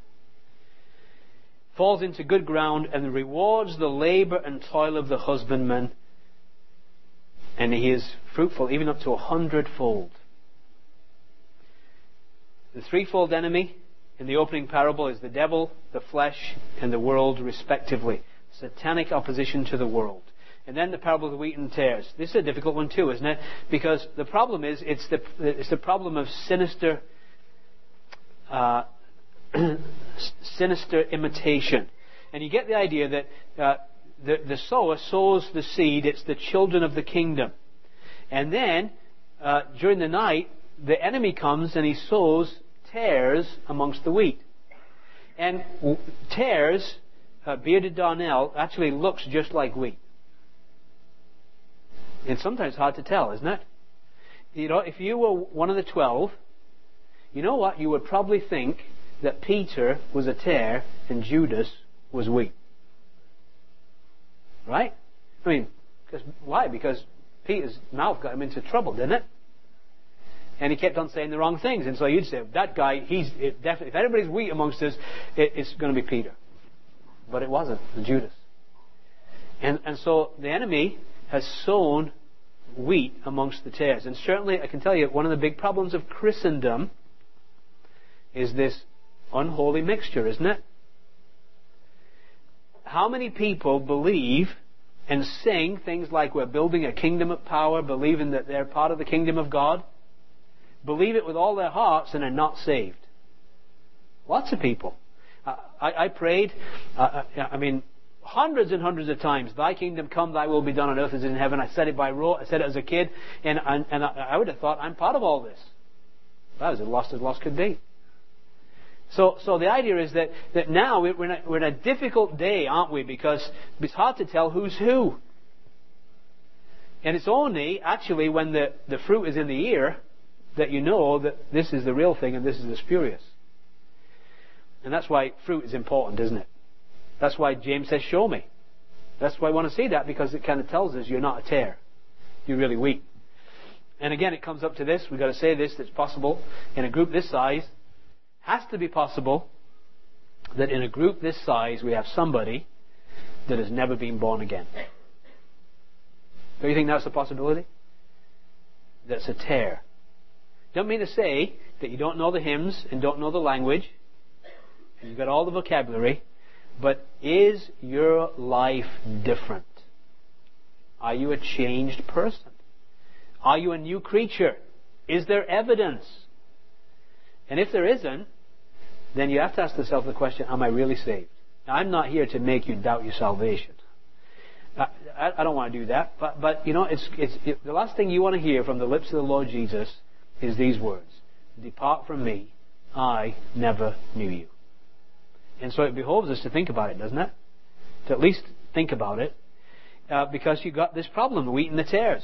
Falls into good ground and rewards the labor and toil of the husbandman, and he is fruitful even up to a hundredfold. The threefold enemy in the opening parable is the devil, the flesh, and the world, respectively. Satanic opposition to the world. And then the parable of the wheat and tares. This is a difficult one too, isn't it? Because the problem is, it's the it's the problem of sinister uh, sinister imitation. And you get the idea that uh, the, the sower sows the seed. It's the children of the kingdom. And then, uh, during the night, the enemy comes and he sows tares amongst the wheat. And tares, uh, bearded darnel, actually looks just like wheat. It's sometimes hard to tell, isn't it? You know, if you were one of the twelve, you know what? You would probably think that Peter was a tare and Judas was wheat. Right? I mean, because why? Because Peter's mouth got him into trouble, didn't it? And he kept on saying the wrong things. And so you'd say, that guy, he's it definitely, if anybody's wheat amongst us, it, it's going to be Peter. But it wasn't, it was Judas. And, and so the enemy has sown wheat amongst the tares. And certainly, I can tell you, one of the big problems of Christendom is this unholy mixture, isn't it? How many people believe and sing things like we're building a kingdom of power, believing that they're part of the kingdom of God? believe it with all their hearts and are not saved. Lots of people. Uh, I, I prayed, uh, I mean, hundreds and hundreds of times, Thy kingdom come, Thy will be done on earth as in heaven. I said it by rote. I said it as a kid. And, and, and I would have thought, I'm part of all this. That was as lost as lost could be. So, so the idea is that, that now we're in, a, we're in a difficult day, aren't we? Because it's hard to tell who's who. And it's only actually when the, the fruit is in the ear that you know that this is the real thing and this is the spurious. And that's why fruit is important, isn't it? That's why James says, show me. That's why I want to see that, because it kind of tells us you're not a tare. You're really weak. And again, it comes up to this. We've got to say this, that's possible. In a group this size, has to be possible that in a group this size we have somebody that has never been born again. Do you think that's a possibility? That's a tare. Don't mean to say that you don't know the hymns and don't know the language. You've got all the vocabulary. But is your life different? Are you a changed person? Are you a new creature? Is there evidence? And if there isn't, then you have to ask yourself the question, am I really saved? Now, I'm not here to make you doubt your salvation. I, I, I don't want to do that. But, but you know, it's, it's, it, the last thing you want to hear from the lips of the Lord Jesus is these words. Depart from me, I never knew you. And so it behoves us to think about it, doesn't it? To at least think about it. Uh, because you've got this problem, the wheat and the tares.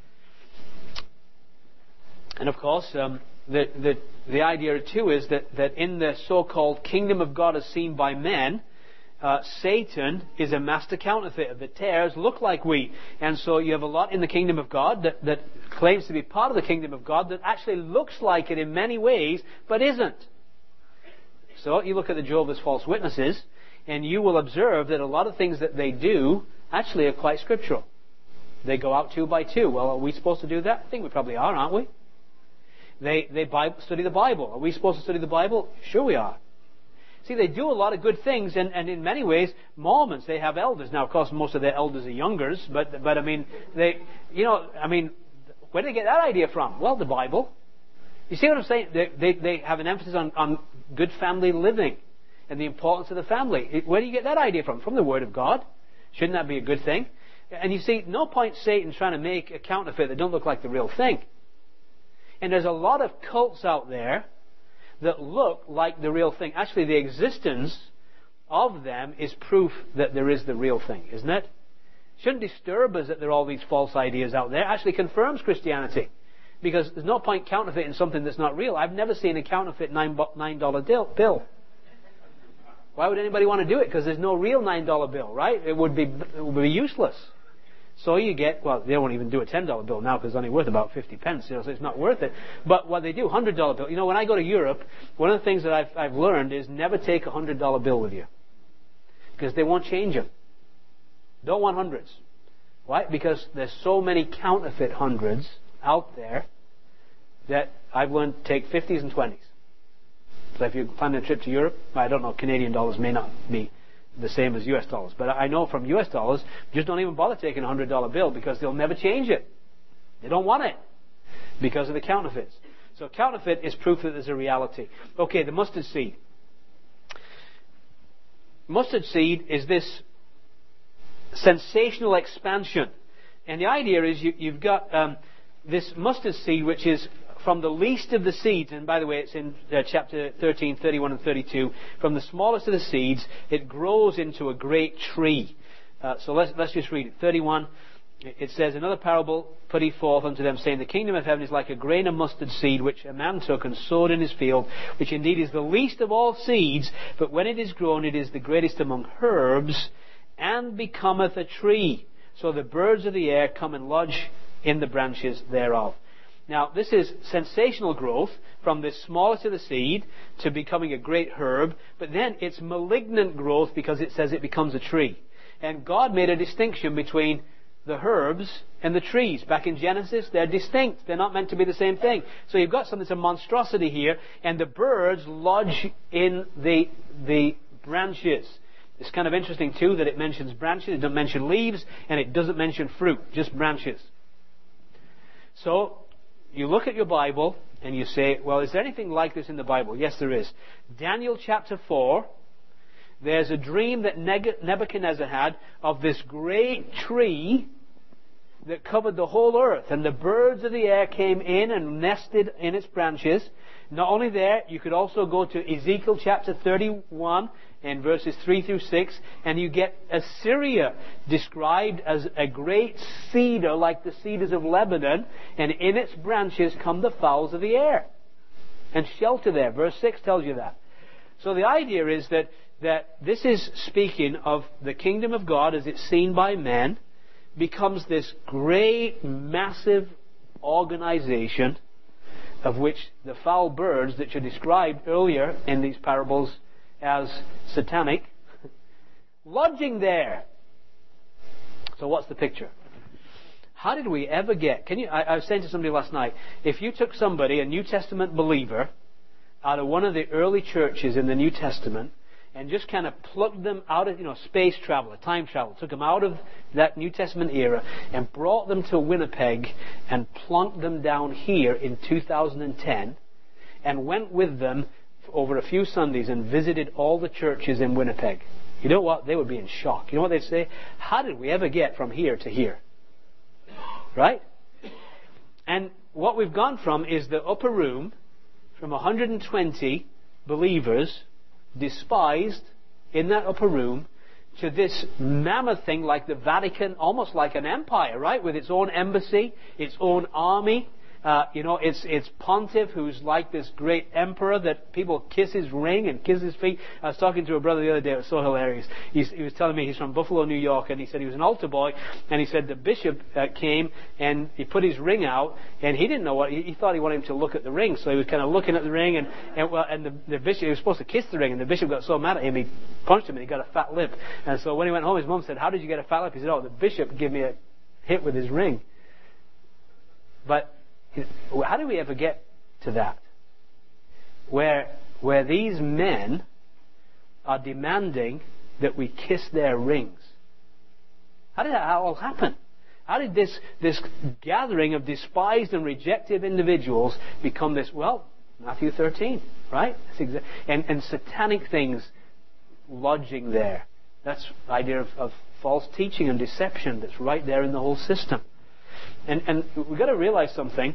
And of course, um, the, the, the idea too is that, that in the so-called kingdom of God as seen by men, uh, Satan is a master counterfeiter. The tares look like wheat. And so you have a lot in the kingdom of God that, that claims to be part of the kingdom of God that actually looks like it in many ways, but isn't. So you look at the Jehovah's false witnesses, and you will observe that a lot of things that they do actually are quite scriptural. They go out two by two. Well, are we supposed to do that? I think we probably are, aren't we? They they Bible, study the Bible. Are we supposed to study the Bible? Sure we are. See, they do a lot of good things, and, and in many ways, Mormons, they have elders. Now, of course, most of their elders are youngers, but, but I mean, they, you know, I mean, where did they get that idea from? Well, the Bible. You see what I'm saying? They, they, they have an emphasis on, on good family living and the importance of the family. Where do you get that idea from? From the Word of God. Shouldn't that be a good thing? And you see, no point Satan trying to make a counterfeit that don't look like the real thing. And there's a lot of cults out there that look like the real thing. Actually, the existence of them is proof that there is the real thing, isn't it? Shouldn't disturb us that there are all these false ideas out there. It actually confirms Christianity. Because there's no point counterfeiting something that's not real. I've never seen a counterfeit nine dollar bill. Why would anybody want to do it? Because there's no real nine dollar bill, right? It would be it would be useless. So you get, well, they won't even do a ten dollar bill now because it's only worth about fifty pence, you know, so it's not worth it. But what they do, one hundred dollar bill. You know, when I go to Europe, one of the things that I've, I've learned is never take a one hundred dollar bill with you. Because they won't change them. Don't want hundreds. Why? Because there's so many counterfeit hundreds out there that I've learned to take fifties and twenties. So if you're planning a trip to Europe, I don't know, Canadian dollars may not be the same as U S dollars. But I know from U S dollars, just don't even bother taking a one hundred dollar bill because they'll never change it. They don't want it because of the counterfeits. So counterfeit is proof that there's a reality. Okay, the mustard seed. Mustard seed is this sensational expansion. And the idea is you, you've got um, this mustard seed which is from the least of the seeds, and by the way, it's in uh, chapter thirteen, thirty-one and thirty-two, from the smallest of the seeds, it grows into a great tree. Uh, so let's, let's just read it. thirty-one, it says, another parable put he forth unto them, saying, the kingdom of heaven is like a grain of mustard seed, which a man took and sowed in his field, which indeed is the least of all seeds, but when it is grown, it is the greatest among herbs, and becometh a tree. So the birds of the air come and lodge in the branches thereof. Now, this is sensational growth from the smallest of the seed to becoming a great herb, but then it's malignant growth because it says it becomes a tree. And God made a distinction between the herbs and the trees. Back in Genesis, they're distinct. They're not meant to be the same thing. So you've got something that's a monstrosity here, and the birds lodge in the, the branches. It's kind of interesting, too, that it mentions branches, it doesn't mention leaves, and it doesn't mention fruit, just branches. So, you look at your Bible, And you say, well, is there anything like this in the Bible? Yes, there is. Daniel chapter four, there's a dream that Nebuchadnezzar had of this great tree that covered the whole earth. And the birds of the air came in and nested in its branches. Not only there, you could also go to Ezekiel chapter thirty-one and verses three through six, and you get Assyria described as a great cedar like the cedars of Lebanon, and in its branches come the fowls of the air and shelter there. Verse six tells you that. So the idea is that, that this is speaking of the kingdom of God as it's seen by men, becomes this great, massive organization of which the foul birds that you described earlier in these parables as satanic, lodging there. So what's the picture? How did we ever get... Can you? I, I was saying to somebody last night, if you took somebody, a New Testament believer, out of one of the early churches in the New Testament, and just kind of plucked them out of, you know, space travel, time travel, took them out of that New Testament era and brought them to Winnipeg and plunked them down here in two thousand ten and went with them over a few Sundays and visited all the churches in Winnipeg. You know what? They would be in shock. You know what they'd say? How did we ever get from here to here? Right? And what we've gone from is the upper room, from one hundred twenty believers despised in that upper room, to this mammoth thing like the Vatican, almost like an empire, right? With its own embassy, its own army. Uh, you know, it's it's Pontiff, who's like this great emperor that people kiss his ring and kiss his feet. I was talking to a brother the other day. It was so hilarious. He's, he was telling me he's from Buffalo, New York, and he said he was an altar boy, and he said the bishop uh, came and he put his ring out, and he didn't know what he, he thought he wanted him to look at the ring, so he was kind of looking at the ring, and and, well, and the, the bishop he was supposed to kiss the ring, and the bishop got so mad at him he punched him and he got a fat lip. And so when he went home, his mum said, "How did you get a fat lip?" He said, "Oh, the bishop gave me a hit with his ring." But how did we ever get to that? Where where these men are demanding that we kiss their rings. How did that all happen? How did this, this gathering of despised and rejected individuals become this? Well, Matthew thirteen, right? That's exa- and, and satanic things lodging there. That's the idea of, of false teaching and deception that's right there in the whole system. And, and we've got to realize something.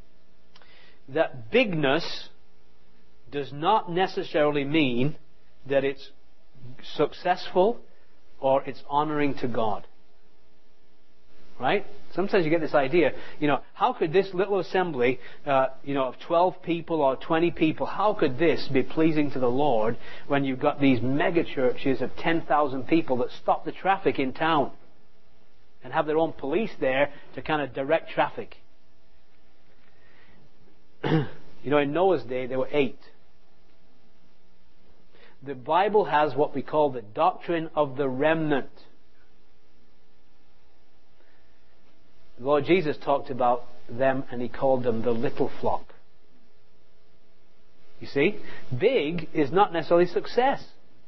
That bigness does not necessarily mean that it's successful or it's honoring to God. Right? Sometimes you get this idea, you know, how could this little assembly, uh, you know, of twelve people or twenty people, how could this be pleasing to the Lord when you've got these mega churches of ten thousand people that stop the traffic in town and have their own police there to kind of direct traffic? You know, in Noah's day, there were eight. The Bible has what we call the doctrine of the remnant. The Lord Jesus talked about them and He called them the little flock. You see, big is not necessarily success.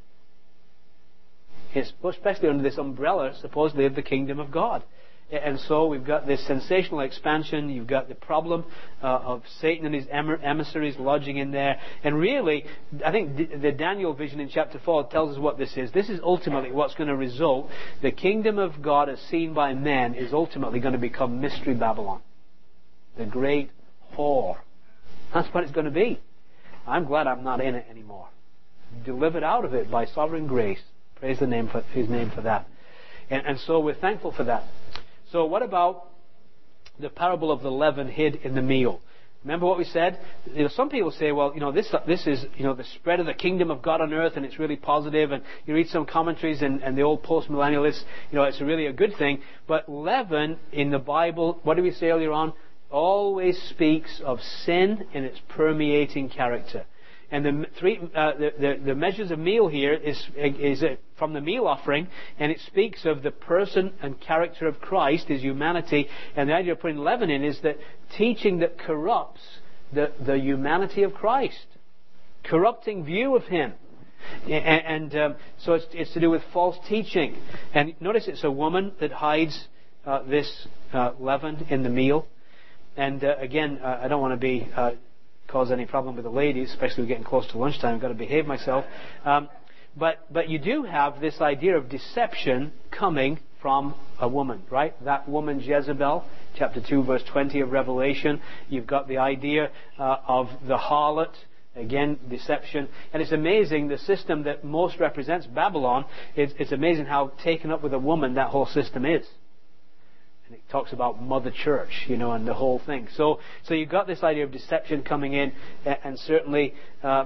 It's especially under this umbrella, supposedly, of the kingdom of God. And so we've got this sensational expansion. You've got the problem uh, of Satan and his emissaries lodging in there. And really, I think the Daniel vision in chapter four tells us what this is. This is ultimately what's going to result. The kingdom of God as seen by men is ultimately going to become Mystery Babylon. The great whore. That's what it's going to be. I'm glad I'm not in it anymore. Delivered out of it by sovereign grace. Praise the name for His name for that. And, and so we're thankful for that. So what about the parable of the leaven hid in the meal? Remember what we said? You know, some people say, well, you know, this this is, you know, the spread of the kingdom of God on earth, and it's really positive. And you read some commentaries and, and the old post-millennialists, you know, it's really a good thing. But leaven in the Bible, what did we say earlier on? Always speaks of sin in its permeating character. And the three, uh, the, the, the measures of meal here is, is from the meal offering, and it speaks of the person and character of Christ, His humanity. And the idea of putting leaven in is that teaching that corrupts the, the humanity of Christ, corrupting view of Him. And, and um, so it's, it's to do with false teaching. And notice it's a woman that hides uh, this uh, leaven in the meal. And uh, again, uh, I don't want to be uh, cause any problem with the ladies, especially getting close to lunchtime. I've got to behave myself. Um, but but you do have this idea of deception coming from a woman, right? That woman Jezebel, chapter two, verse twenty of Revelation. You've got the idea uh, of the harlot. Again, deception. And it's amazing, the system that most represents Babylon, it's, it's amazing how taken up with a woman that whole system is. And it talks about Mother Church, you know, and the whole thing. So so you've got this idea of deception coming in, and certainly uh,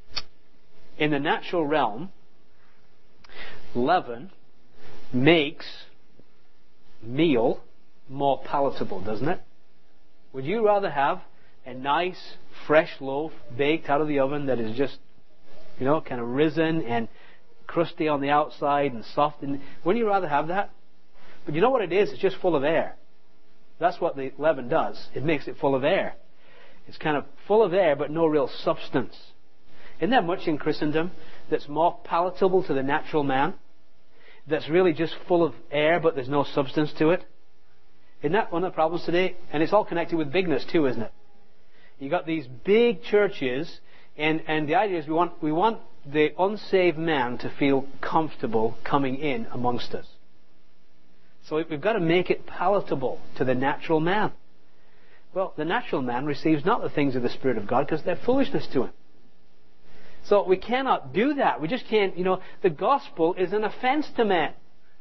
in the natural realm, leaven makes meal more palatable, doesn't it? Would you rather have a nice, fresh loaf baked out of the oven that is just, you know, kind of risen and crusty on the outside and soft? In, wouldn't you rather have that? But you know what it is? It's just full of air. That's what the leaven does. It makes it full of air. It's kind of full of air, but no real substance. Isn't there much in Christendom that's more palatable to the natural man? That's really just full of air, but there's no substance to it? Isn't that one of the problems today? And it's all connected with bigness too, isn't it? You've got these big churches, and, and the idea is we want, we want the unsaved man to feel comfortable coming in amongst us. So we've got to make it palatable to the natural man. Well, the natural man receives not the things of the Spirit of God because they're foolishness to him. So we cannot do that. We just can't, you know, the gospel is an offense to man.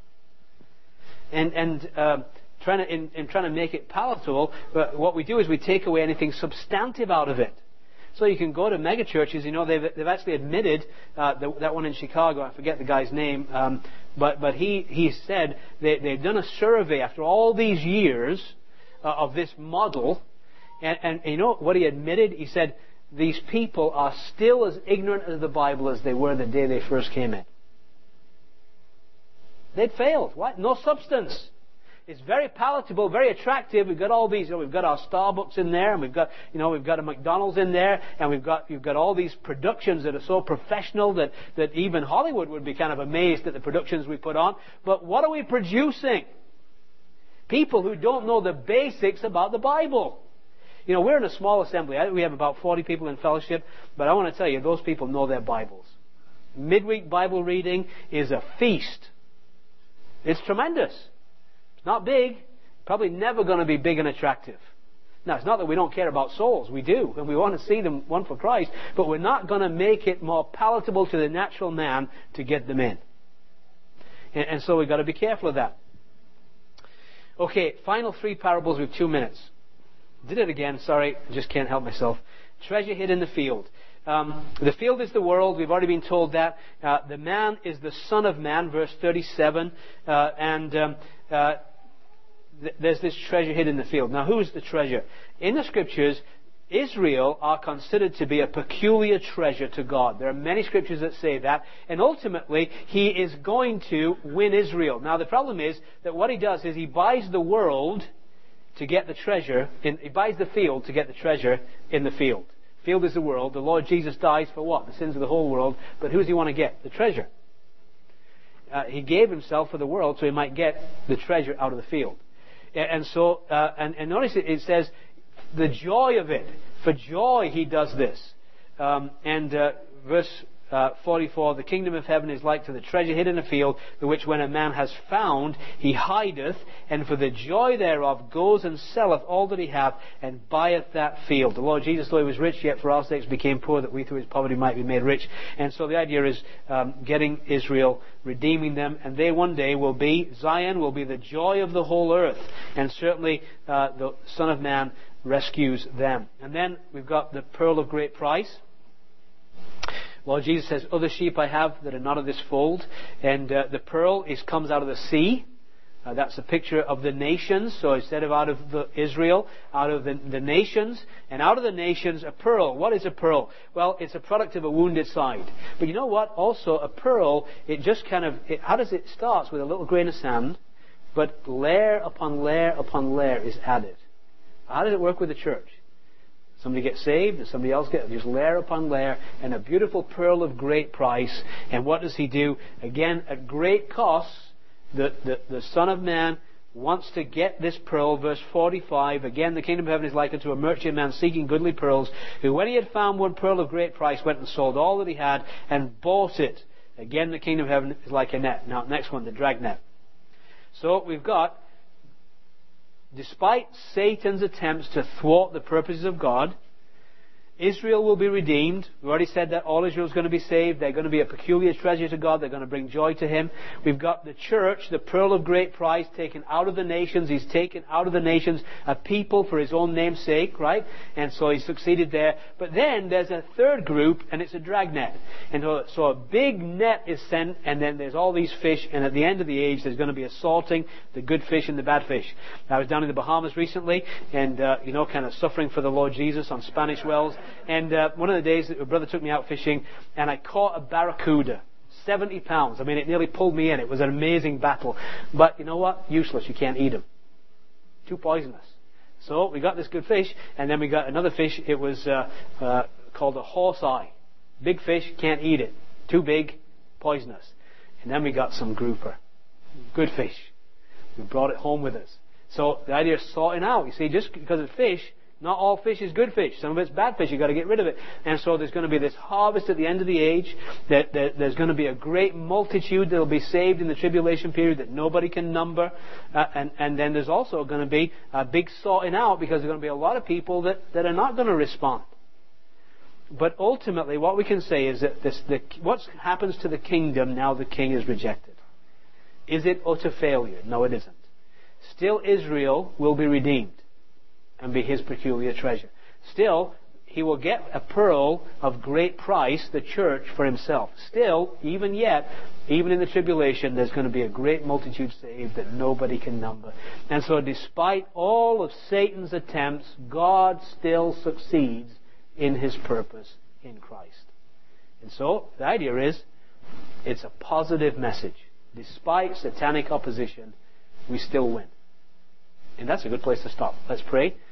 And, and, uh, Trying to, in, in trying to make it palatable, but what we do is we take away anything substantive out of it. So you can go to mega churches, you know, they've, they've actually admitted, uh, the, that one in Chicago, I forget the guy's name, um, but, but he, he said they, they've done a survey after all these years uh, of this model, and, and you know what he admitted? He said, these people are still as ignorant of the Bible as they were the day they first came in. They'd failed. Why? No substance. It's very palatable, very attractive. We've got all these, you know, we've got our Starbucks in there, and we've got, you know, we've got a McDonald's in there, and we've got, you've got all these productions that are so professional that, that even Hollywood would be kind of amazed at the productions we put on. But what are we producing? People who don't know the basics about the Bible. You know, we're in a small assembly. We have about forty people in fellowship, but I want to tell you, those people know their Bibles. Midweek Bible reading is a feast. It's tremendous. Not big, probably never going to be big and attractive. Now, it's not that we don't care about souls. We do, and we want to see them won for Christ, but we're not going to make it more palatable to the natural man to get them in. And, and so we've got to be careful of that. Okay, final three parables with two minutes. Did it again, sorry, I just can't help myself. Treasure hid in the field. Um, the field is the world. We've already been told that. Uh, the man is the Son of Man, verse thirty-seven. Uh, and um, uh, th- there's this treasure hid in the field. Now, who is the treasure? In the Scriptures, Israel are considered to be a peculiar treasure to God. There are many Scriptures that say that. And ultimately, He is going to win Israel. Now, the problem is that what He does is He buys the world to get the treasure. In, he buys the field to get the treasure in the field. Field is the world. The Lord Jesus dies for what? The sins of the whole world. But who does He want to get? The treasure. Uh, he gave Himself for the world so He might get the treasure out of the field. And so, uh, and, and notice it, it says, the joy of it. For joy He does this. Um, and uh, verse uh, forty-four, the kingdom of heaven is like to the treasure hid in a field, the which when a man has found, he hideth, and for the joy thereof goes and selleth all that he hath, and buyeth that field. The Lord Jesus, though He was rich, yet for our sakes became poor, that we through His poverty might be made rich. And so the idea is um, getting Israel, redeeming them, and they one day will be, Zion will be the joy of the whole earth. And certainly uh, the Son of Man rescues them. And then we've got the pearl of great price. Lord Jesus says, other sheep I have that are not of this fold. And uh, the pearl is comes out of the sea. Uh, that's a picture of the nations. So instead of out of the Israel, out of the, the nations. And out of the nations, a pearl. What is a pearl? Well, it's a product of a wounded side. But you know what? Also, a pearl, it just kind of, it, how does it start? With a little grain of sand. But layer upon layer upon layer is added. How does it work with the church? Somebody gets saved and somebody else gets, just layer upon layer, and a beautiful pearl of great price. And what does He do? Again, at great cost, the, the, the Son of Man wants to get this pearl. Verse forty-five, again, the kingdom of heaven is like unto a merchant man seeking goodly pearls, who when he had found one pearl of great price, went and sold all that he had and bought it. Again, the kingdom of heaven is like a net. Now, next one, the dragnet. So we've got, despite Satan's attempts to thwart the purposes of God, Israel will be redeemed. We've already said that all Israel is going to be saved. They're going to be a peculiar treasure to God. They're going to bring joy to Him. We've got the church, the pearl of great price, taken out of the nations. He's taken out of the nations a people for His own name's sake, right? And so He succeeded there. But then there's a third group, and it's a dragnet. And so, so a big net is sent, and then there's all these fish, and at the end of the age, there's going to be a salting, the good fish and the bad fish. I was down in the Bahamas recently, and, uh, you know, kind of suffering for the Lord Jesus on Spanish wells. And uh, one of the days, a brother took me out fishing, and I caught a barracuda, seventy pounds. I mean, it nearly pulled me in. It was an amazing battle. But you know what? Useless. You can't eat them. Too poisonous. So we got this good fish, and then we got another fish. It was uh, uh, called a horse eye. Big fish, can't eat it. Too big, poisonous. And then we got some grouper. Good fish. We brought it home with us. So the idea is sorting out. You see, just because it's fish, not all fish is good fish. Some of it's bad fish. You've got to get rid of it. And so there's going to be this harvest at the end of the age. That, that there's going to be a great multitude that will be saved in the tribulation period that nobody can number. Uh, and, and then there's also going to be a big sorting out, because there's going to be a lot of people that, that are not going to respond. But ultimately, what we can say is that this, the, what happens to the kingdom now the king is rejected? Is it utter failure? No, it isn't. Still, Israel will be redeemed and be His peculiar treasure. Still, He will get a pearl of great price, the church, for Himself. Still, even yet, even in the tribulation, there's going to be a great multitude saved that nobody can number. And so despite all of Satan's attempts, God still succeeds in His purpose in Christ. And so, the idea is, it's a positive message. Despite satanic opposition, we still win. And that's a good place to stop. Let's pray.